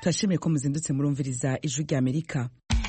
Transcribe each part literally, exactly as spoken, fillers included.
turashimiye ko muzindutse murumviriza ijwi rya Amerika.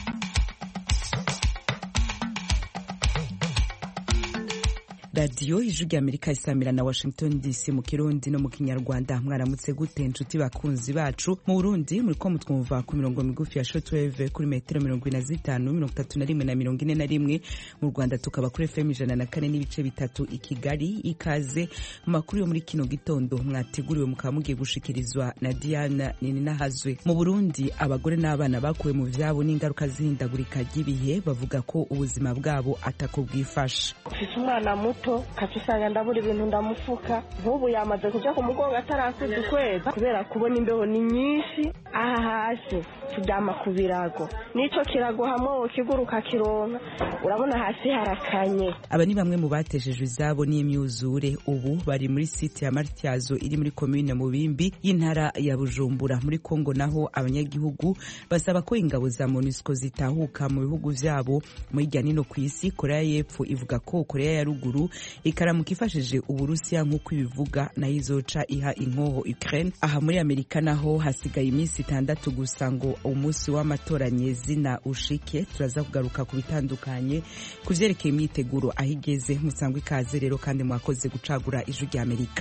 Radio ijwi rya Amerika isamira na Washington D C mu Kirundi no mu Kinyarwanda. Mwaramutse gute inshuti bakunzi bacu? Mu Burundi muriko mutwumva ku mirongo migufi ya shortwave kuri metero mirongo ine na zitanu, mirongo itatu na rimwe na mirongo ine na rimwe. Mu Rwanda tukaba kuri F M ijana na kane n'ibice bitatu i Kigali. Ikaze mu makuru yo muri kino gitondo mwateguriwe mukaba mugiye gushikirizwa na Diana Nininahazwe. Mu Burundi abagore n'abana bakuwe mu vyabo n'ingaruka zihindagurika ry'ibihe bavuga ko ubuzima bwabo atako bwifasha. Umwana muto kafisanga ndabura ibintu ndamufuka nk'ubu yamaze kuja ku mugongo atarakuze ukwezi kubera kubona imbeho ni nyinshi. Aha hasi turyama ku birago, nico kirago hamwe kiguruka kironka urabona hasi harakanye. Aba ni bamwe mu bateshejwe izabo n'imyuzure ubu bari muri site ya Martyazo iri muri commune Mubimbi y'intara ya Bujumbura muri Kongo. Naho abanyagihugu basaba ko ingabo za MONUSCO zitahuka mu bihugu vyabo mu hirya nino kw'isi. Korea y'Epfo ivuga ko Korea ya Ruguru ikaramuka ifashije Uburusiya nk'uko ibivuga na izoca iha inkoho Ukraine. Aha muri Amerika naho hasigaye iminsi itandatu gusa ngo umunsi w'amatora nyezina ushike. Turaza kugaruka ku bitandukanye kuvyerekeye imyiteguro ahigeze. Musangwe ikaze rero kandi mwakoze gucagura ijwi rya Amerika.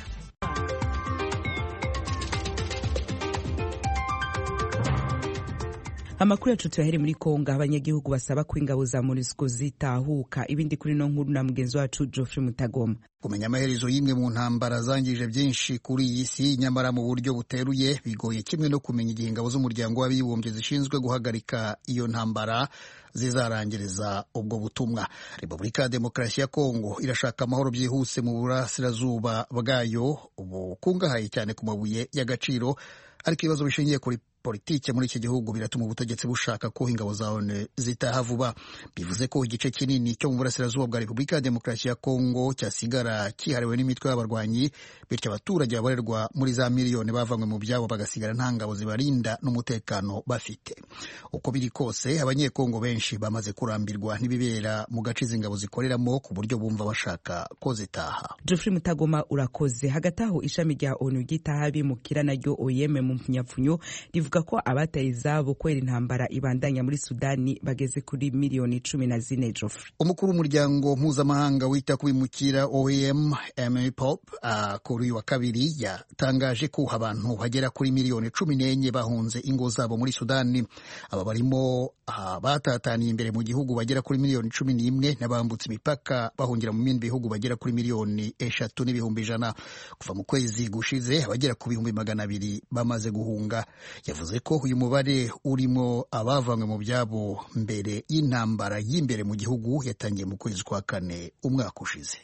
Amakuru yacu tuyahere muri Kongo. Abanyagihugu basaba ko ingabo za MONUSCO zitahuka. Ibindi kuri no nkuru na mugenzi wacu Geoffrey Mutagoma. Kumenya amaherezo y'imwe mu ntambara zangije byinshi kuri iyi si nyamara mu buryo buteruye bigoye, kimwe no kumenya igihe ingabo z'umuryango w'abibumbye zishinzwe guhagarika iyo ntambara zizarangiriza ubwo butumwa. Repubulika ya Demokarasi ya Kongo irashaka amahoro byihuse mu burasirazuba bwayo bukungahaye cyane ku mabuye y'agaciro, ariko ibibazo bishingiye kuri politike muri iki gihugu biratuma ubutegetsi bushaka ko ingabo za O N U zitaha vuba. Bivuze ko igice kinini cyo mu burasirazuba bwa Repubulika ya Demokarasi ya Kongo cyasigara kihariwe n'imitwe y'abarwanyi, bityo abaturage babarerwa muri za miliyoni bavanywe mu byabo bagasigara nta ngabo zibarinda n'umutekano bafite. Uko biri kose abanyekongo benshi bamaze kurambirwa n'ibibera mu gace z'ingabo zikoreramo ku buryo bumva bashaka ko zitaha. Geoffrey Mutagoma urakoze. Hagati aho ishami rya O N U gitaha bimukira naryo O I M mu mpfunyapfunyo rivuga ko abataye izabo kwera intambara ibandanya muri Sudani bageze kuri miliyoni cumi na zine. Geoffrey, umukuru w'umuryango mpuzamahanga wita ku bimukira O I M Amy Pope kuri wa kabiri yatangaje ko abantu bagera kuri miliyoni cumi n'enye bahunze ingo zabo muri Sudani. Aba barimo batataniye imbere mu gihugu bagera kuri miliyoni cumi n'imwe n'abambutse imipaka bahungira mu bindi bihugu bagera kuri miliyoni eshatu n'ibihumbi ijana. Kuva mu kwezi gushize abagera ku bihumbi magana abiri bamaze guhunga. Yavuze ko uyu mubare urimo abavanywe mu byabo mbere y'intambara y'imbere mu gihugu yatangiye mu kwezi kwa kane umwaka ushize.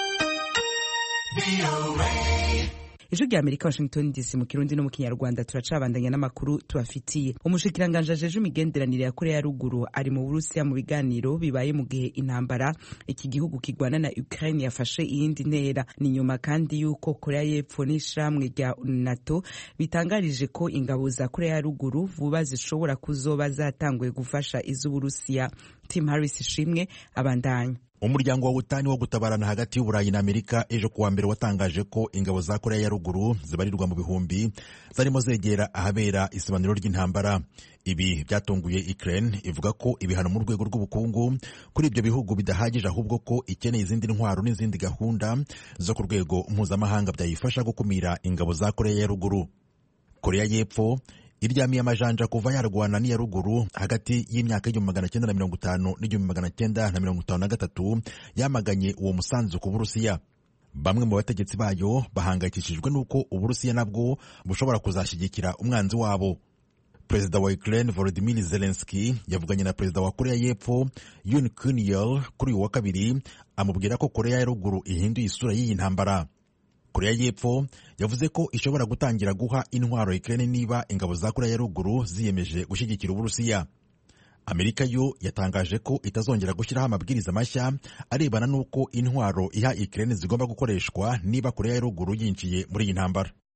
Ijwi rya Amerika, Washington D C mu Kirundi no mu Kinyarwanda. Turacabandanya n'amakuru tubafitiye. Umushikiranganje ajeje imigenderanire ya Korea ya Ruguru ari mu Burusiya mu biganiro bibaye mu gihe intambara iki gihugu kigwana na Ukraine yafashe iyindi ntera. Ni nyuma kandi yuko Korea y'Epfo n'ishamwe rya NATO bitangarije ko ingabo za Korea ya Ruguru vuba zishobora kuzoba zatanguye gufasha iz'Uburusiya. Tim Harris ishimwe abandanya. Umuryango wa Butani wo gutabarana hagati y'Uburayi na Amerika ejo kuwa mbere watangaje ko ingabo za Korea ya Ruguru zibarirwa mu bihumbi zarimo zegera ahabera isobanuro ry'intambara. Ibi byatunguye Ukraine ivuga ko ibihano mu rwego rw'ubukungu kuri ibyo bihugu bidahagije, ahubwo ko ikeneye izindi ntwaro n'izindi gahunda zo ku rwego mpuzamahanga byayifasha gukumira ingabo za Korea ya Ruguru. Korea y'Epfo iryamiye amajanja kuva yarwana n'iya Ruguru hagati y'imyaka y'igihumbi magana cyenda na mirongo itanu n'igihumbi magana cyenda na mirongo itanu na gatatu yamaganye uwo musanzu ku Burusiya. Bamwe mu bategetsi bayo bahangayikishijwe n'uko Uburusiya nabwo bushobora kuzashyigikira umwanzi wabo. Perezida wa Ukraine Volodymyr Zelensky yavuganye na perezida wa Korea y'Epfo Yoon Kun-yeol kuri uyu wa kabiri, amubwira ko Korea ya Ruguru ihinduye isura y'iyi ntambara. Korea y'Epfo yavuze ko ishobora gutangira guha intwaro Ukraine niba ingabo za Korea ya Ruguru ziyemeje gushyigikira Uburusiya. Amerika yo yatangaje ko itazongera gushyiraho amabwiriza mashya arebana n'uko intwaro iha Ukraine zigomba gukoreshwa niba Korea ya Ruguru yinjiye muri iyi ntambara.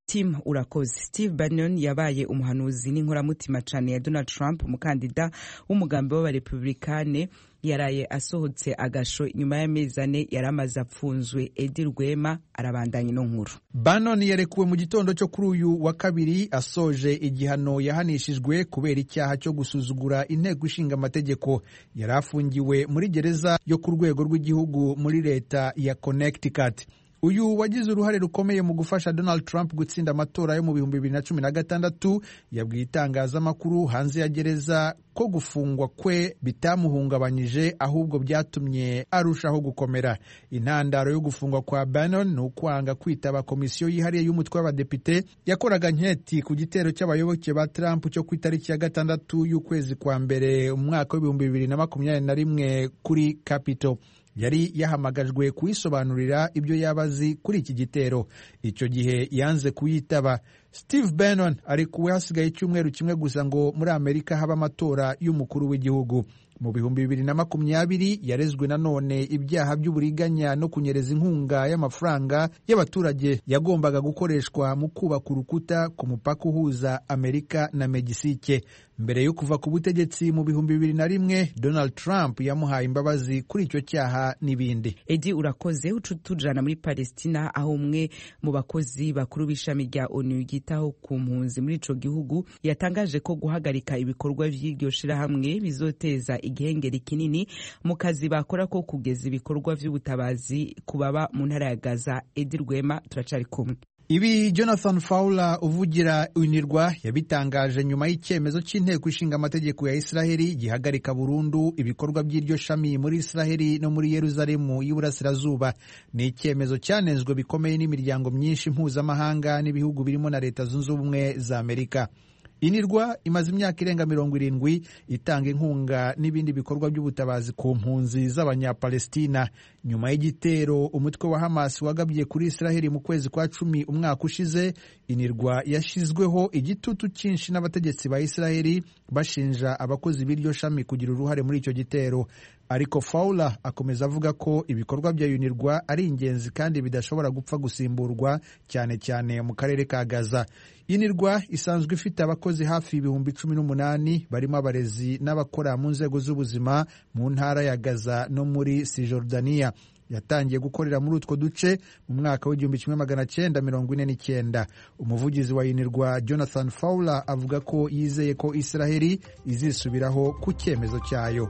Tim urakoze. Steve Bannon yabaye umuhanuzi n'inkoramutima cane ya Donald Trump, umukandida w'umugambi w'abarepublikane, yaraye asohotse agasho nyuma y'amezi ane yaramaze apfunzwe. Edi Rwema arabandanya ino nkuru. Bannon yarekuwe mu gitondo cyo kuri uyu wa kabiri asoje igihano yahanishijwe kubera icyaha cyo gusuzugura inteko ishinga amategeko. Yari afungiwe muri gereza yo ku rwego rw'igihugu muri leta ya Connecticut. Uyu wagize uruhare rukomeye mu gufasha Donald Trump gutsinda amatora yo mu bihumbi bibiri na cumi na gatandatu yabwiye itangazamakuru hanze ya gereza ko gufungwa kwe bitamuhungabanyije ahubwo byatumye arushaho gukomera. Intandaro yo gufungwa kwa Bannon ni ukwanga kwitaba komisiyo yihariye y'umutwe w'abadepite yakoraga nketi ku gitero cy'abayoboke ba Trump cyo ku itariki ya gatandatu y'ukwezi kwa mbere umwaka w'ibihumbi bibiri na makumyabiri na rimwe kuri Capitol. Yari yahamagajwe kuyisobanurira ibyo yabazi kuri iki gitero. Icyo gihe yanze kuyitaba. Steve Bannon arekuwe hasigaye icyumweru kimwe gusa ngo muri Amerika haba amatora y'umukuru w'igihugu. Mu bihumbi bibiri na makumyabiri yarezwe nanone ibyaha by'uburiganya no kunyereza inkunga y'amafaranga y'abaturage yagombaga gukoreshwa mu kubaka urukuta ku mupaka uhuza Amerika na Megisike. Mbere yo kuva ku butegetsi mu bihumbi bibiri na rimwe, Donald Trump yamuhaye imbabazi kuri icyo cyaha n'ibindi. Edi urakoze. Ucutujana muri Palestina, aho umwe mu bakozi bakuru b'ishami rya ONU ryitaho ku mpunzi muri ico gihugu yatangaje ko guhagarika ibikorwa vy'iryo shirahamwe bizoteza igihengeri kinini mu kazi bakora ko kugeza ibikorwa vy'ubutabazi kubaba mu ntara ya Gaza. Edi Rwema turacari kumwe. Ibi Jonathan Fowler uvugira UNRWA yabitangaje nyuma y'icyemezo cy'inteko ishinga amategeko ya Israheli gihagarika burundu ibikorwa by'iryo shami muri Israheli no muri Yerusalemu y'Iburasirazuba. Ni icyemezo cyanenzwe bikomeye n'imiryango myinshi mpuzamahanga n'ibihugu birimo na Leta Zunze Ubumwe za Amerika. UNRWA imaze imyaka irenga mirongo irindwi itanga inkunga n'ibindi bikorwa by'ubutabazi ku mpunzi z'Abanyapalestina. Nyuma y'igitero umutwe wa Hamas wagabye kuri Israheli mu kwezi kwa cumi umwaka ushize, UNRWA yashizweho igitutu cyinshi n'abategetsi ba Israheli bashinja abakozi b'iryo shami kugira uruhare muri icyo gitero. Ariko Fowler akomeza avuga ko ibikorwa bya UNRWA ari ingenzi kandi bidashobora gupfa gusimburwa, cyane cyane mu karere ka Gaza. UNRWA isanzwe ifite abakozi hafi ibihumbi cumi n'umunani barimo abarezi n'abakora mu nzego z'ubuzima mu ntara ya Gaza no muri Cisjordania. Yatangiye gukorera muri utwo duce mu mwaka w'igihumbi kimwe magana cyenda mirongo ine n'icyenda. Umuvugizi wa UNRWA Jonathan Fowler avuga ko yizeye ko Israheli izisubiraho ku cyemezo cyayo.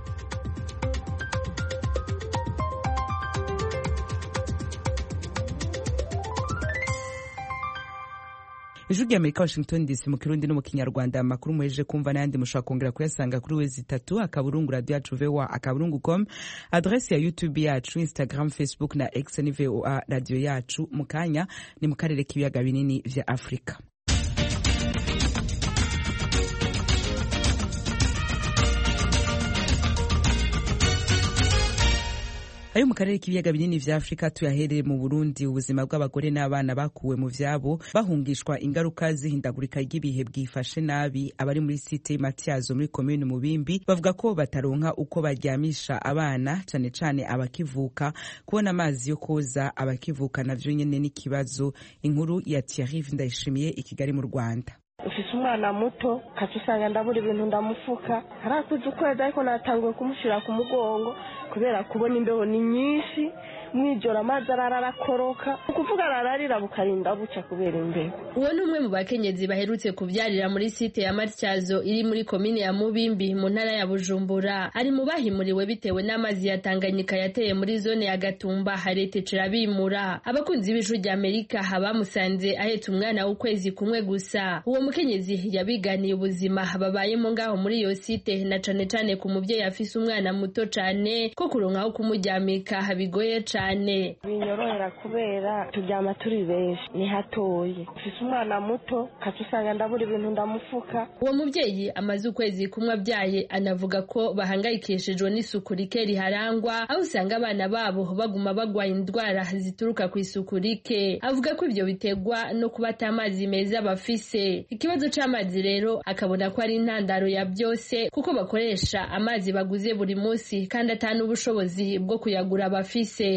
Ijwi ry'Amerika, Washington D C, mu Kirundi no mu Kinyarwanda. Amakuru muhejeje kumva n'ayandi mushobora kongera kuyasanga kuri wezi itatu akaburungu radio yacu V O A akaburungu com, adresse ya YouTube yacu, Instagram, Facebook na X ni V O A radio yacu. Mu kanya ni mu karere k'ibiyaga binini vya Afrika. Ayo mu karere k'ibiyaga binini vya Afrika tuyahereye mu Burundi. Ubuzima bw'abagore n'abana bakuwe mu vyabo bahungishwa ingaruka zihindagurika ry'ibihe bwifashe nabi. Abari muri site Matyazo muri commune Mubimbi bavuga ko bataronka uko baryamisha abana, cane cane abakivuka. Kubona amazi yo koza abakivuka navyo nyene n'ikibazo. Inkuru ya Thierry Ndayishimiye i Kigali mu Rwanda. Ufise umwana muto kaci usanga ndabura ibintu ndamufuka, harakuze ukwezi ariko natanguye kumushira ku mugongo kubera kubona imbeho ni nyinshi, mwijoro amazi ararakoroka, ukuvuga arararira bukarinda buca kubera imbeho. Uwo ni umwe mu bakenyezi baherutse kubyarira muri site ya Matyazo iri muri komine ya Mubimbi mu ntara ya Bujumbura. Ari mu bahimuriwe bitewe n'amazi ya Tanganyika yateye muri zone ya Gatumba haretecera bimura. Abakunzi b'Ijwi ry'Amerika bamusanze ahetse umwana w'ukwezi kumwe gusa. Uwo mukenyezi yabiganiye ubuzima babayemo ngaho muri iyo site, na cane cane ku muvyeyi afise umwana muto cane ko kuronka aho kumuryamika bigoye cane. Binyorohera kubera turyama turi benshi, ni hatoye. Ufise umwana muto kaci usanga ndabura ibintu ndamufuka. Uwo muvyeyi amaze ukwezi kumwe abyaye anavuga ko bahangayikishijwe n'isuku rike riharangwa, aho usanga abana babo baguma bagwaye indwara zituruka ku isuku rike. Avuga ko ivyo bitegwa no kuba atamazi meza bafise. Ikibazo c'amazi rero akabona ko ari intandaro ya byose, kuko bakoresha amazi baguze buri munsi kandi atanu ubushobozi bwo kuyagura bafise.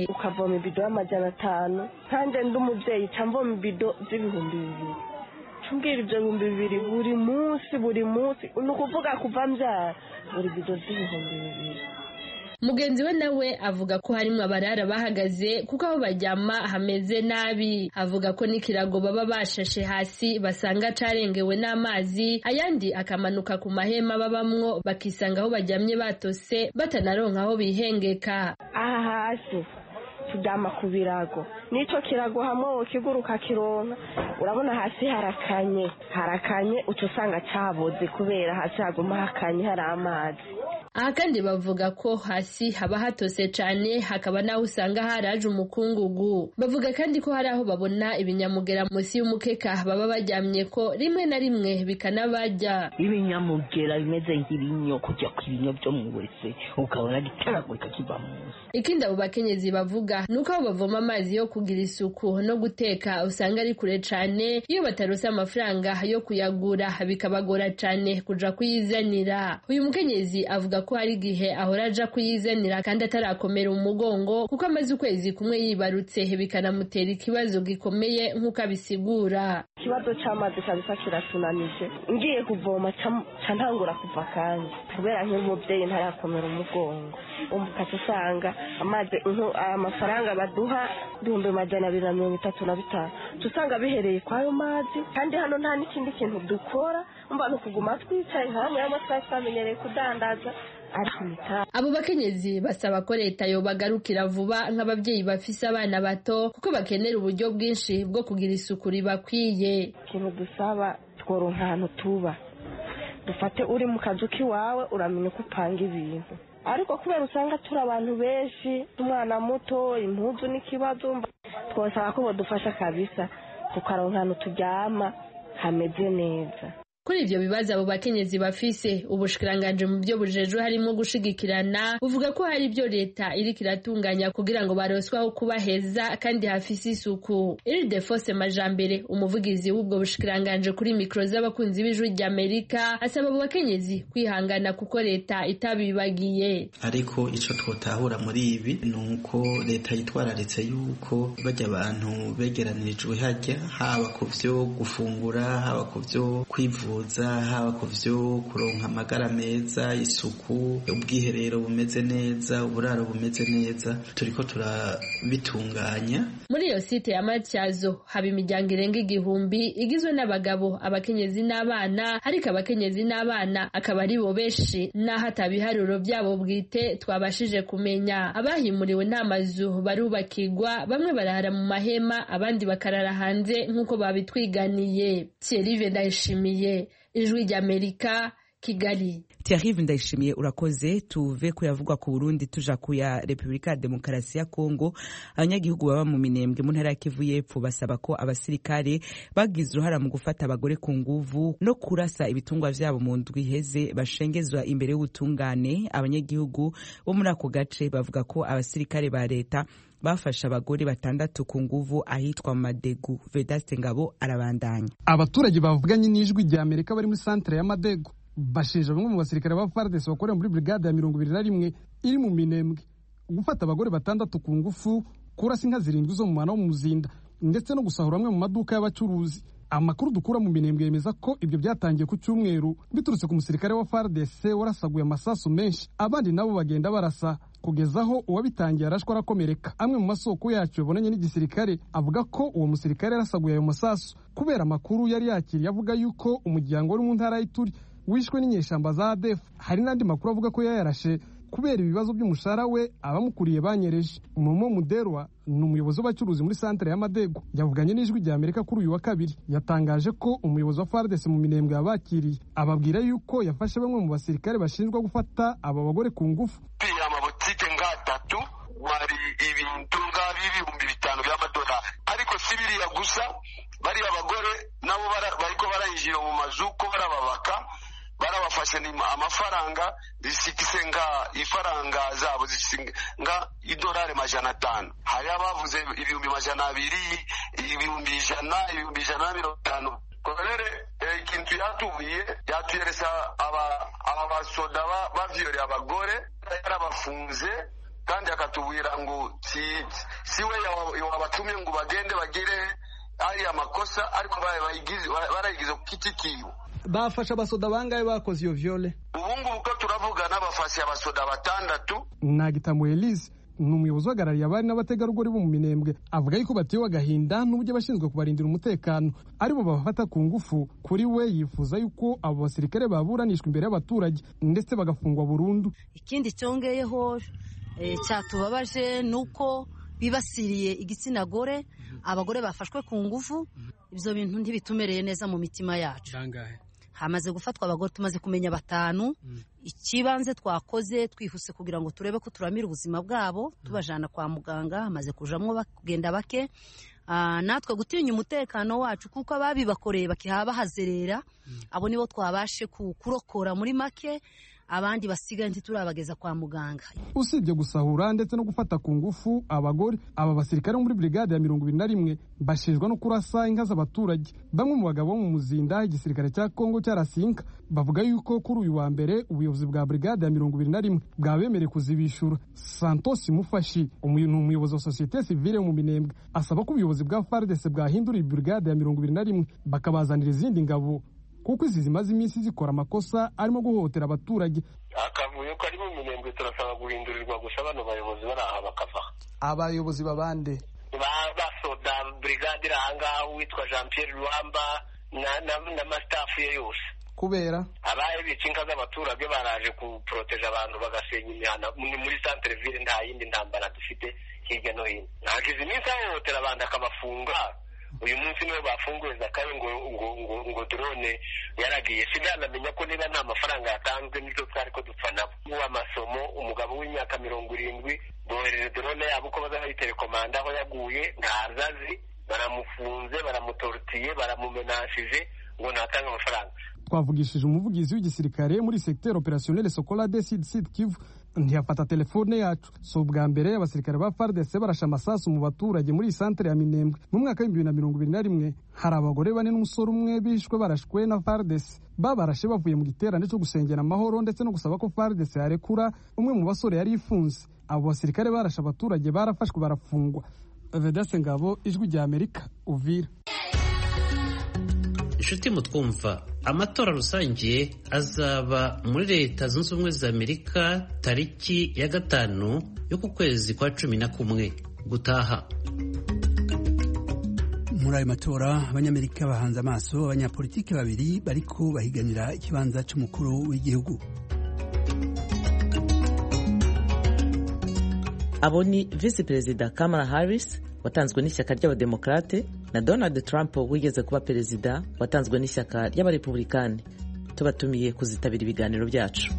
ukavoma ibido y'amajana atanu kandi ndi umubyeyi ca mvoma ibido z'ibihumbi bibiri cumbwira ibyo bihumbi bibiri buri munsi buri munsi ni ukuvuga kuva mbyara buri bido z'ibihumbi bibiri. Mugenzi we nawe avuga ko harimwo abarara bahagaze kuko aho baryama hameze nabi. Avuga ko n'ikirago baba bashashe hasi basanga carengewe n'amazi, ayandi akamanuka ku mahema babamwo bakisanga aho baryamye batose batanaronka aho bihengeka. Aha hasi turyama ku birago, nico kirago hamwe ukiguruka kironka urabona hasi harakanye harakanye ucusanga caboze kubera hasi haguma hakanye hari amazi. Aha kandi bavuga ko hasi haba hatose cane, hakaba naho usanga haraje umukungugu. Bavuga kandi ko hari aho babona ibinyamugera munsi y'umukeka baba baryamye ko rimwe na rimwe bikanabarya. Ibinyamugera bimeze nk'ibinyo kujya ku binyo byo mu wese ukabona gitaragurika kiva munsi. Ikindi abo bakenyezi bavuga nuko aho bavoma amazi yo kugira isuku no guteka usanga ari kure cane, iyo batarose amafaranga yo kuyagura bikabagora cane kuja kuyizanira. Uyu mukenyezi avuga ko hari gihe ahora aja kuyizanira kandi atarakomera umugongo kuko amaze ukwezi kumwe yibarutse bikanamutera ikibazo gikomeye nk'uko abisigura. Ikibazo c'amazi kabisa kiratunanije, ngiye kuvoma ca ntangura kuva kandi kubera nk'umubyeyi ntarakomera umugongo umukata usanga amazi amafaranga baduha ibihumbi majana abiri na mirongo itatu na bitanu tusanga bihereye kwayo mazi kandi hano nta n'ikindi kintu dukora umva no kuguma twicaye hamwe y'amatwa twamenyereye kudandaza. Abo bakenyezi basaba ko leta yobagarukira vuba nk'abavyeyi bafise abana bato kuko bakenera uburyo bwinshi bwo kugira isuku ribakwiye. Ikintu dusaba tworonka ahantu tuba, dufate uri mu kazu kiwawe uramenya uko upanga ibintu, ariko kubera usanga turi abantu benshi umwana muto impuzu n'ikibazo twosaba ko bodufasha kabisa tukaronka ahantu turyama hameze neza. Kuri ivyo bibazo abo bakenyezi bafise, ubushikiranganje mu byo bujejwe harimo gushigikirana buvuga ko hari ibyo leta iriko iratunganya kugira ngo baroswaho kubaheza kandi hafise isuku. Ildefonse Majambere umuvugizi w'ubwo bushikiranganje kuri mikro z'abakunzi b'ijwi ry'Amerika asaba abo bakenyezi kwihangana kuko leta itabibagiye. Ariko ico twotahura muri ibi nuko leta yitwararitse yuko bajya abantu begeranirijwe hajya haba ku vyo gufungura haba ku vyo kwivuza haba ku vyo kuronka amagara meza, isuku, ubwiherero bumeze neza, uburaro bumeze neza, turiko turabitunganya. Muri iyo site ya Matyazo haba imiryango irenga igihumbi igizwe n'abagabo, abakenyezi n'abana, ariko abakenyezi n'abana akaba ari bo benshi naho atabiharuro byabo bwite twabashije kumenya. Abahimuriwe nta mazu barubakirwa, bamwe barahara mu mahema abandi bakarara hanze nk'uko babitwiganiye. Thierry Ndayishimiye, Ijwi ry'Amerika, Kigali. Thierry Ndayishimiye urakoze. Tuve kuyavugwa ku Burundi tuja kuya Republika ya Demokarasi ya Kongo. Abanyagihugu baba mu Minembwe mu ntara ya Kivu y'Epfo basaba ko abasirikare bagize uruhara mu gufata abagore ku nguvu no kurasa ibitungwa vyabo mu ndwi iheze bashengezwa imbere y'ubutungane. Abanyagihugu bo muri ako gace bavuga ko abasirikare ba leta bafasha abagore batandatu ku nguvu ahitwa Madegu. Vedaste Ngabo arabandanya. Abaturage bavuganye n'Ijwi ry'Amerika bari muri centre ya Madegu bashinja bamwe mu basirikare ba F A R D C bakorera muri brigade ya mirongo ibiri na rimwe iri mu Minembwe gufata abagore batandatu ku ngufu, kurasa inka zirindwi zo mu mwana wo mu Muzinda ndetse no gusahura amwe mu maduka y'abacuruzi. Amakuru dukura mu Minembwe yemeza ko ibyo byatangiye ku cyumweru biturutse ku musirikare wa F A R D C warasaguye amasasu menshi, abandi nabo bagenda barasa kugezaho uwabitangiye arashwa arakomereka. Amwe mu masoko yacu yabonanye n'igisirikare avuga ko uwo musirikare yarasaguye ayo masasu kubera amakuru yari yakiriye avuga yuko umuryango wari mu ntara y'Ituri wishwe n'inyeshamba za A D F. Hari n'andi makuru avuga ko yayarashe kubera ibibazo by'umushahara we abamukuriye banyereje. Momo Muderwa ni umuyobozi w'abacuruzi muri centre ya Madegu yavuganye n'Ijwi ry'Amerika kuri uyu wa kabiri. Yatangaje ko umuyobozi wa F A R D C mu Minembwe yabakiriye, ababwira yuko yafashe bamwe mu basirikare bashinjwa gufata aba bagore ku ngufu. Amabotike ngatatu wari ibintu ng'ibihumbi bitanu by'amadolari, ariko si biriya gusa, bari abagore nabo bariko barayinjira mu mazu ko barababaka, barabafashe amafaranga zisikise nga ifaranga zabo zisinga idolari majana atanu. Hari abavuze ibihumbi majana abiri, ibihumbi ijana, ibihumbi ijana na mirongo itanu. Korere ikintu yatubiye yatuyeresa aba abasoda bavyore abagore yarabafunze kandi akatubwira ngo si si we wabatumye ngo bagende bagire ari amakosa ariko barayigize ku kiti kiwe. Bafasha abasoda bangahe bakoze iyo viole? Ubungubu ko turavugana bafashe abasoda batandatu. Nagitamu Elise ni umuyobozi uhagarariye abari n'abategarugori bo mu Minembwe avuga yuko batewe agahinda n'uburyo bashinzwe kubarindira umutekano aribo babafata ku ngufu. Kuri we yifuza yuko abo basirikare baburanishwa imbere y'abaturage ndetse bagafungwa burundu. Ikindi cyongeyeho e, cyatubabaje nuko bibasiriye igitsina gore, abagore bafashwe ku ngufu. Ibyo bintu ntibitumereye neza mu mitima yacu. Bangahe? Hamaze gufatwa abagore tumaze kumenya batanu. Mm. Ikibanze twakoze twihuse kugira ngo turebe ko turamira ubuzima bwabo, tubajana kwa muganga, hamaze kujamwo bakugenda bake. Uh, natwe gutinya umutekano wacu kuko ababi bakoreye bakihaba hazerera. Mm. Abo nibo twabashe kurokora muri make, abandi basigaye ntiturabageza kwa muganga. Usibye gusahura ndetse no gufata ku ngufu abagore, aba basirikare muri brigade ya mirongo ibiri na rimwe bashejwe no kurasa inka z'abaturage. Bamwe mu bagabo mu Muzinda igisirikare cya Kongo cyarasinka bavuga yuko kuri uyu wa mbere ubuyobozi bwa brigade ya mirongo ibiri na rimwe bwabemereye kuzibishura. Santos Mufashi umuntu umuyobozi wa societe civile mu Minembwe asaba ko ubuyobozi bwa F A R D C bwahindura brigade ya mirongo ibiri na rimwe bakabazanira izindi ngabo kuko izi zimaze iminsi zikora amakosa arimo guhohotera abaturage. Akavuyo kari mu Minembwe turasaba guhindurirwa gusa bano bayobozi baraha bakava. Abayobozi babande basoda brigade irahanga witwa Jean Pierre Luamba na na, na mastaff ye yose kubera abaye bicinka z'abaturage baraje ku protege abantu bagasenya imihana muri centre ville. Nta yindi ntambara dufite hirya no hino, nagize iminsi ahohotera abantu akabafunga. Uyu munsi niwe bafunguye Zakayo ngo ngo ngo, ngo drone yaragiye. Sinanamenya ko niba nta mafaranga yatanzwe n'icyo twari ko dupfa nabo. Uwa masomo umugabo w'imyaka mirongo irindwi bohereze drone yabo ko bazayitelekomanda aho yaguye ntazazi, baramufunze baramutortiye baramumenashije ngo ntatanga amafaranga. Twavugishije umuvugizi w'igisirikare muri secteur opérationnel Sokola de Sud Sud Kivu ntiyafata telefone yacu. So bwa mbere abasirikare ba F A R D C barasha amasasu mu baturage muri centre ya Minembwe mu mwaka w'ibihumbi bibiri na mirongo ibiri na rimwe. Hari abagore bane n'umusore umwe bishwe barashwe na F A R D C. Babarashe bavuye mu giterane cyo gusengera amahoro ndetse no gusaba ko F A R D C yarekura umwe mu basore yari ifunze. Abo basirikare barasha abaturage barafashwe barafungwa. Vedaste Ngabo, Ijwi rya Amerika, Uvira. Inshuti mutwumva, amatora rusange azaba muri Leta Zunze Ubumwe za Amerika tariki ya gatanu yo ku kwezi kwa cumi na kumwe gutaha. Muri ayo matora abanyamerika bahanze amaso abanyapolitiki babiri bariko bahiganira ikibanza c'umukuru w'igihugu. Abo ni Vice Perezida Kamala Harris watanzwe n'ishyaka ry'abademokrate na Donald Trump wigeze kuba perezida watanzwe n'ishyaka ry'abarepublikani. Tubatumiye kuzitabira ibiganiro byacu.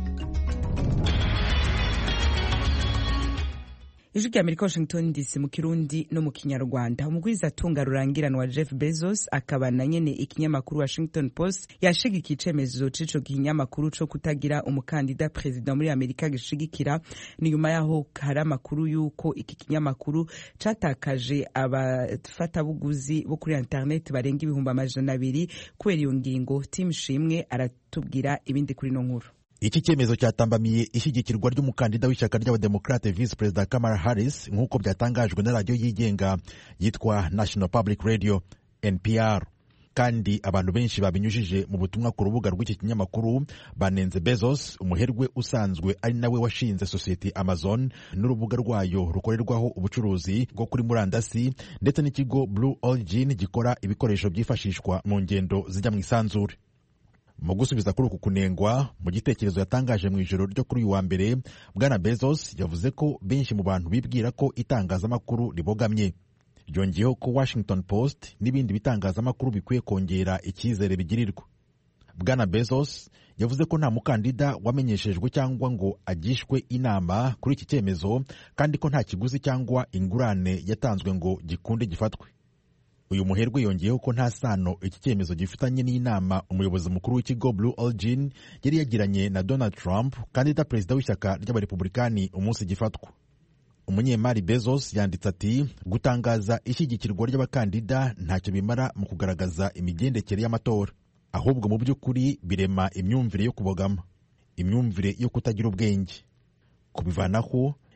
Ijwi rya Amerika, Washington D C mu Kirundi no mu Kinyarwanda. Umugwiza atunga rurangiranwa Jeff Bezos akaba na nyene ikinyamakuru Washington Post yashigikiye icemezo c'ico kinyamakuru co kutagira umukandida president muri Amerika gishigikira. Ni nyuma yaho hari amakuru yuko iki kinyamakuru catakaje abafatabuguzi bo kuri internet barenga ibihumbi amajana abiri kubera iyo ngingo. Tim Shimwe aratubwira ibindi kuri no nkuru. Iki cyemezo cyatambamiye ishyigikirwa ry'umukandida w'ishyaka ry'abademokrate Vice Perezida Kamala Harris nk'uko byatangajwe na radio yigenga yitwa National Public Radio N P R. Kandi abantu benshi babinyujije mu butumwa ku rubuga rw'iki kinyamakuru banenze Bezos, umuherwe usanzwe ari nawe washinze sosiyete Amazon n'urubuga rwayo rukorerwaho ubucuruzi bwo kuri murandasi, ndetse n'ikigo Blue Origin gikora ibikoresho byifashishwa mu ngendo zijya mu isanzure. Mu gusubiza kuri uku kunengwa, mu gitekerezo yatangaje mu ijoro ryo kuri uyu wa mbere, Bwana Bezos yavuze ko benshi mu bantu bibwira ko itangazamakuru ribogamye. Yongeyeho ko Washington Post n'ibindi bitangazamakuru bikwiye kongera icyizere bigirirwa. Bwana Bezos yavuze ko nta mukandida wamenyeshejwe cyangwa ngo agishwe inama kuri iki cyemezo, kandi ko nta kiguzi cyangwa ingurane yatanzwe ngo gikunde gifatwe. Uyu muherwe yongeyeho ko nta sano iki cyemezo gifitanye n'inama umuyobozi mukuru w'ikigo Blue Origin yari yagiranye na Donald Trump, kandida perezida w'ishyaka ry'abarepublikani umunsi gifatwa. Umunyemari Bezos yanditse ati, gutangaza ishyigikirwa ry'abakandida ntacyo bimara mu kugaragaza imigendekere y'amatora, ahubwo mu by'ukuri birema imyumvire yo kubogama, imyumvire yo kutagira ubwenge. Kubivanaho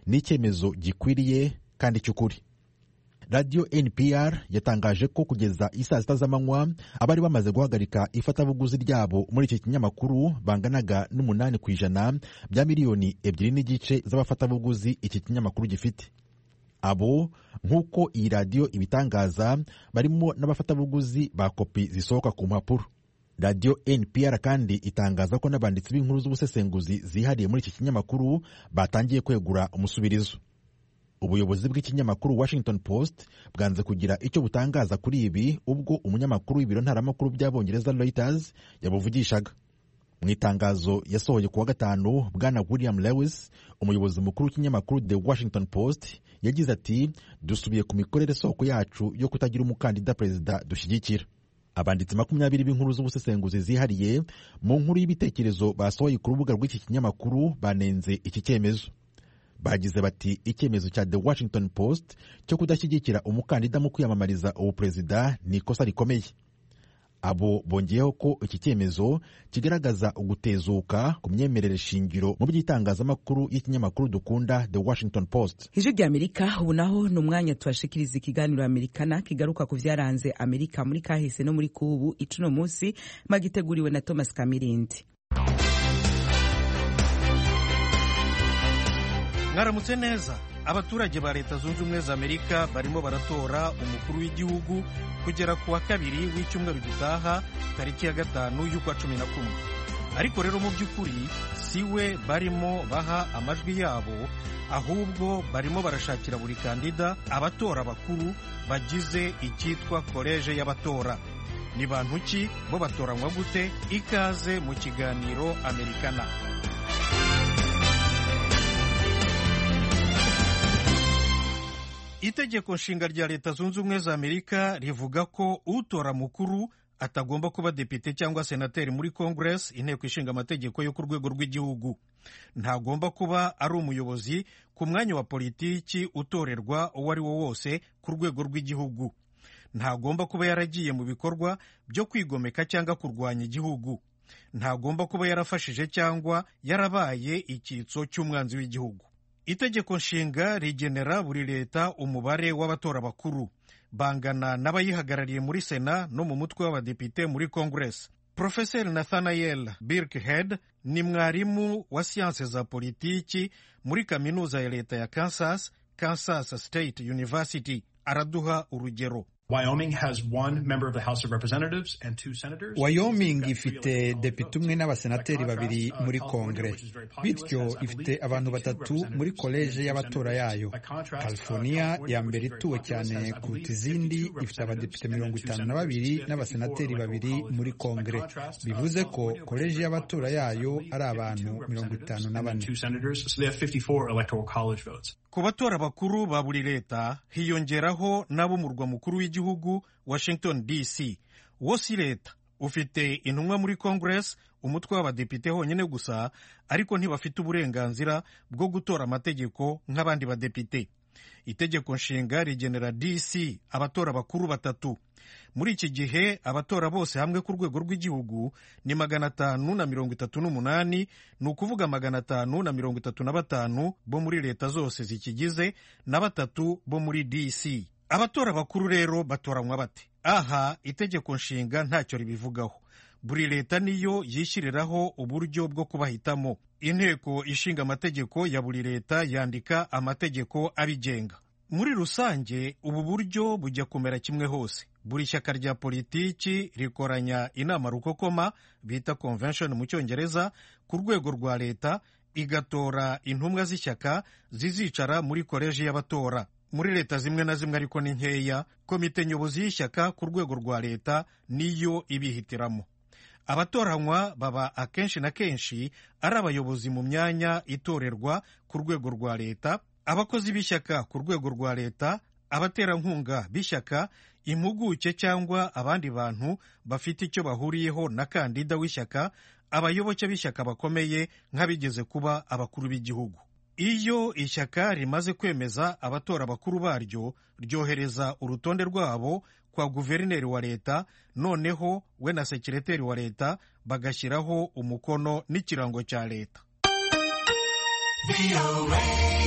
ni icyemezo gikwiriye kandi cy'ukuri. radiyo N P R yatangaje ko kugeza isaa sita z'amanywa abari bamaze guhagarika ifatabuguzi ryabo muri iki kinyamakuru banganaga n'umunani ku ijana bya miliyoni ebyiri n'igice z'abafatabuguzi iki kinyamakuru gifite. Abo nk'uko iyi radiyo ibitangaza barimo n'abafatabuguzi ba kopi zisohoka ku mpapuro. radiyo N P R kandi itangaza ko n'abanditsi b'inkuru z'ubusesenguzi zihariye muri iki kinyamakuru batangiye kwegura umusubirizo. Ubuyobozi bw'ikinyamakuru Washington Post bwanze kugira icyo butangaza kuri ibi ubwo umunyamakuru w'ibiro ntaramakuru by'Abongereza Reuters yabuvugishaga. Mu itangazo yasohoye kuwa gatanu, bwana William Lewis, umuyobozi mukuru w'ikinyamakuru The Washington Post, yagize ati dusubiye ku mikorere soko yacu yo kutagira umukandida perezida dushyigikira. Abanditsi makumyabiri b'inkuru z'ubusesenguzi zihariye mu nkuru y'ibitekerezo basohoye ku rubuga rw'iki kinyamakuru banenze iki cyemezo. Bagize bati icyemezo cya The Washington Post cyo kudashyigikira umukandida mu kwiyamamariza ubuperezida ni ikosa rikomeye. Abo bongeyeho ko iki cyemezo kigaragaza ugutezuka ku myemerere shingiro mu by'itangazamakuru y'ikinyamakuru dukunda The Washington Post. Ijwi rya Amerika ubu naho ni umwanya tubashikiriza ikiganiro Amerikana kigaruka ku vyaranze Amerika muri kahise no muri kubu icuno munsi magiteguriwe na Thomas Kamirindi. Mwaramutse neza. Abaturage ba Leta Zunze Ubumwe za Amerika barimo baratora umukuru w'igihugu kugera ku wa kabiri w'icyumweru gitaha tariki ya gatanu y'ukwa cumi na kumwe. Ariko rero mu by'ukuri si we barimo baha amajwi yabo, ahubwo barimo barashakira buri kandida abatora bakuru bagize icyitwa koleje y'abatora. Ni bantu ki bo batoranywa gute? Ikaze mu kiganiro Amerikana. Itegeko nshinga rya Leta Zunze Ubumwe za Amerika rivuga ko utora mukuru atagomba kuba depite cyangwa senateri muri Congress, inteko ishinga amategeko yo ku rwego rw'igihugu. Ntagomba kuba ari umuyobozi ku mwanya wa politiki utorerwa uwo ari wo wose ku rwego rw'igihugu. Ntagomba kuba yaragiye mu bikorwa byo kwigomeka cyangwa kurwanya igihugu. Ntagomba kuba yarafashije cyangwa yarabaye icyitso cy'umwanzi w'igihugu. Itegeko nshinga rigenera buri leta umubare w'abatora bakuru, bangana n'abayihagarariye muri Sena no mu mutwe w'abadepite muri Congress. Professor Nathaniel Birkhead ni mwarimu wa siyanse za politiki muri kaminuza ya leta ya Kansas, Kansas State University. Araduha urugero. Wyoming has one member of the House of Representatives and two senators. Wyoming ifite depite umwe n'abasenateri babiri muri Kongre, bityo ifite abantu batatu muri koleje y'abatora yayo. California ya mbere ituwe cyane kuruta izindi ifite abadepite mirongo itanu na babiri n'abasenateri babiri muri Kongre, bivuze ko koleje y'abatora yayo ari abantu mirongo itanu na bane. Ku batora bakuru ba buri leta hiyongeraho n'abo mu murwa mukuru w'igihugu Washington D C. Wo si leta, ufite intumwa muri Congress, umutwe w'abadepite honyine gusa, ariko ntibafite uburenganzira bwo gutora amategeko nk'abandi badepite. Itegeko nshinga rigenera D C abatora bakuru batatu. Muri iki gihe abatora bose hamwe ku rwego rw'igihugu ni magana atanu na mirongo itatu n'umunani, ni ukuvuga magana atanu na mirongo itatu na batanu bo muri leta zose zikigize na batatu bo muri D C. Abatora bakuru rero batoranywa bate? Aha itegeko nshinga ntacyo ribivugaho. Buri leta niyo yishyiriraho uburyo bwo kubahitamo. Inteko ishinga amategeko ya buri leta yandika amategeko abigenga. Muri rusange ubu buryo bujya kumera kimwe hose. Buri shyaka rya politiki rikoranya inama rukokoma bita convention mu Cyongereza ku rwego rwa leta, igatora intumwa z'ishyaka zizicara muri koleji y'abatora. Muri leta zimwe na zimwe ariko ni nkeya, komite nyobozi y'ishyaka ku rwego rwa leta niyo ibihitiramo. Abatoranywa baba akenshi na kenshi ari abayobozi mu myanya itorerwa ku rwego rwa leta, abakozi b'ishyaka ku rwego rwa leta, abaterankunga b'ishyaka, impuguke cyangwa abandi bantu bafite icyo bahuriyeho na kandida w'ishyaka, abayoboke b'ishyaka bakomeye nk'abigeze kuba abakuru b'igihugu. Iyo ishyaka rimaze kwemeza abatora bakuru baryo, ryohereza urutonde rwabo kwa guverineri wa leta, noneho we na sekireteri wa leta bagashyiraho umukono n'ikirango cya leta.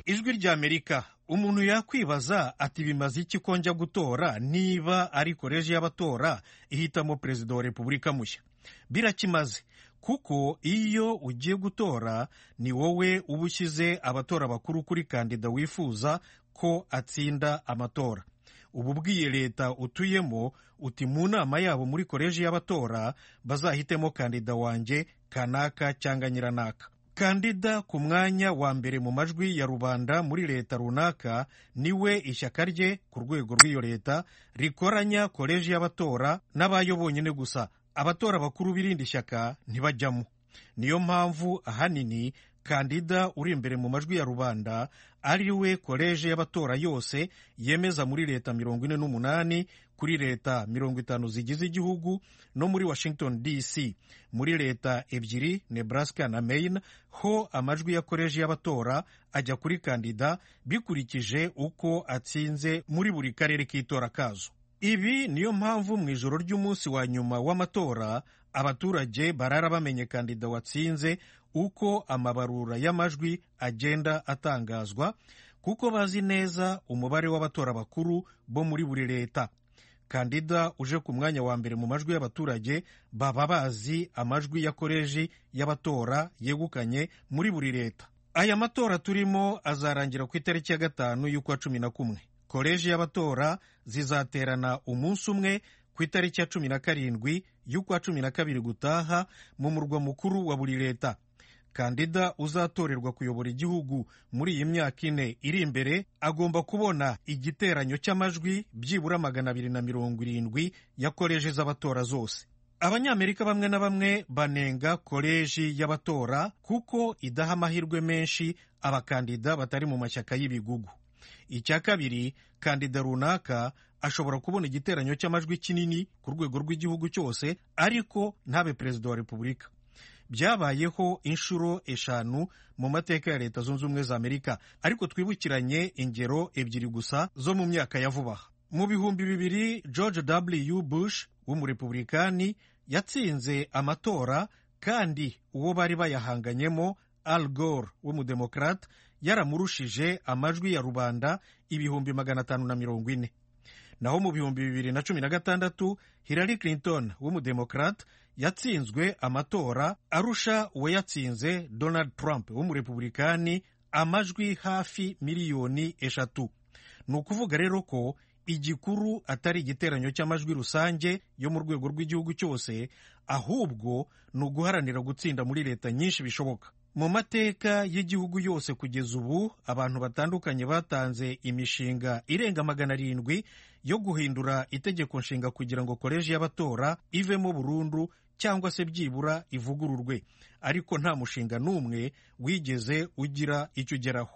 ijwi rya Amerika. Umuntu yakwibaza ati bimaze iki ko njya gutora niba ari koleji y'abatora ihitamo perezida wa repubulika mushya? Birakimaze, kuko iyo ugiye gutora ni wowe uba ushyize abatora bakuru kuri kandida wifuza ko atsinda amatora. Ubu bwiye leta utuyemo uti mu nama yabo muri koleji y'abatora bazahitemo kandida wanjye kanaka cyangwa nyiranaka. Kandida ku mwanya wa mbere mu majwi ya rubanda muri leta runaka niwe ishyaka rye ku rwego rw'iyo leta rikoranya koleji y'abatora n'abayo bonyine gusa. Abatora bakuru b'irindi shyaka ntibajyamo. Niyo mpamvu ahanini kandida uri imbere mu majwi ya rubanda ari we koleji y'abatora yose yemeza muri leta mirongo ine n'umunani kuri leta mirongo itanu zigize igihugu no muri Washington D C. Muri leta ebyiri Nebraska na Maine ho amajwi ya koleji y'abatora ajya kuri kandida bikurikije uko atsinze muri buri karere k'itora kazo. Ibi niyo mpamvu mu ijoro ry'umunsi wa nyuma w'amatora abaturage barara bamenye kandida watsinze uko amabarura y'amajwi agenda atangazwa, kuko bazi neza umubare w'abatora bakuru bo muri buri leta. Kandida uje ku mwanya wa mbere mu majwi y'abaturage baba bazi amajwi ya koleji y'abatora yegukanye muri buri leta. Aya matora turimo azarangira ku itariki ya gatanu y'ukwa cumi na kumwe. Koleji y'abatora zizaterana umunsi umwe ku itariki ya cumi na karindwi y'ukwa cumi na kabiri gutaha mu murwa mukuru wa buri leta. Kandida uzatorerwa kuyobora igihugu muri iyi myaka ine iri imbere agomba kubona igiteranyo cy'amajwi byibura magana abiri na mirongo irindwi ya koleji z'abatora zose. Abanyamerika bamwe na bamwe banenga koleji y'abatora kuko idaha amahirwe menshi abakandida batari mu mashyaka y'ibigugu. Icya kabiri, kandida runaka ashobora kubona igiteranyo cy'amajwi kinini ku rwego rw'igihugu cyose ariko ntabe perezida wa repubulika. Byabayeho inshuro eshanu mu mateka ya Leta Zunze Ubumwe za Amerika, ariko twibukiranye ingero ebyiri gusa zo mu myaka ya vuba. Mu bihumbi bibiri George W Bush w'umurepublikani yatsinze amatora, kandi uwo bari bayahanganyemo Al Gore w'umudemokrate yaramurushije amajwi ya rubanda ibihumbi magana atanu na mirongo ine. Naho mu bihumbi bibiri na cumi na gatandatu Hillary Clinton w'umudemokrate yatsinzwe amatora arusha uwo yatsinze Donald Trump w'umurepublikani amajwi hafi miliyoni eshatu. Ni ukuvuga rero ko igikuru atari igiteranyo cy'amajwi rusange yo mu rwego rw'igihugu cyose, ahubwo ni uguharanira gutsinda muri leta nyinshi bishoboka. Mu mateka y'igihugu yose kugeza ubu abantu batandukanye batanze imishinga irenga magana arindwi yo guhindura itegeko nshinga kugira ngo koleji y'abatora ivemo burundu cyangwa se byibura ivugururwe, ariko nta mushinga n'umwe wigeze ugira icyo ugeraho.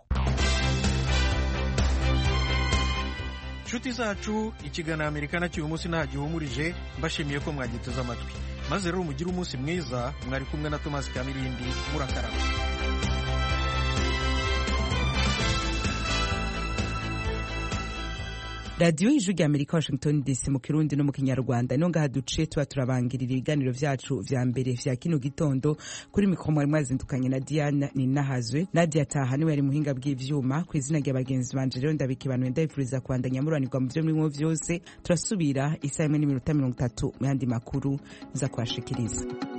Nshuti zacu, ikiganiro Amerikana cy'uyu munsi nta gihumurije, mbashimiye ko mwagiteze amatwi. Maze rero mugire umunsi mwiza. Mwari kumwe na Thomas Kamirindi, murakaraba. radiyo y'ijwi rya Amerika, Washington D C, mu Kirundi no mu Kinyarwanda. No ngaha duce tuba turabangirira ibiganiro vyacu vya mbere vya kino gitondo. Kuri mikoro mwari mwazindukanye na Diana Ninahazwe. Nadia Taha niwe yari muhinga bw'ivyuma. Ku izina rya bagenzi banje rero ndabikibanuye ndabifuriza kwandanya muranirwa mu vyo murimo vyose. Turasubira isaha imwe n'iminota mirongo itatu mu yandi makuru nza kwashikiriza.